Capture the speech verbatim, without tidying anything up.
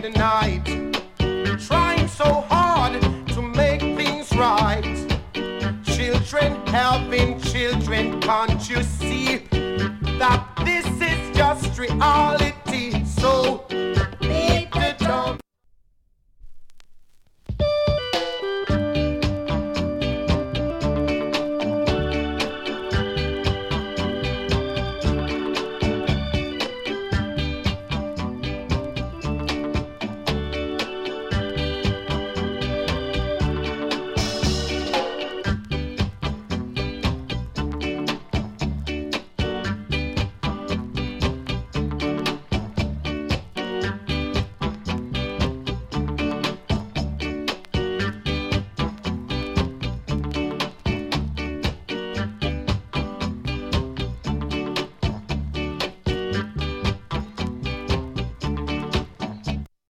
and night, trying so hard to make things right. Children helping children, can't you see that this is just reality?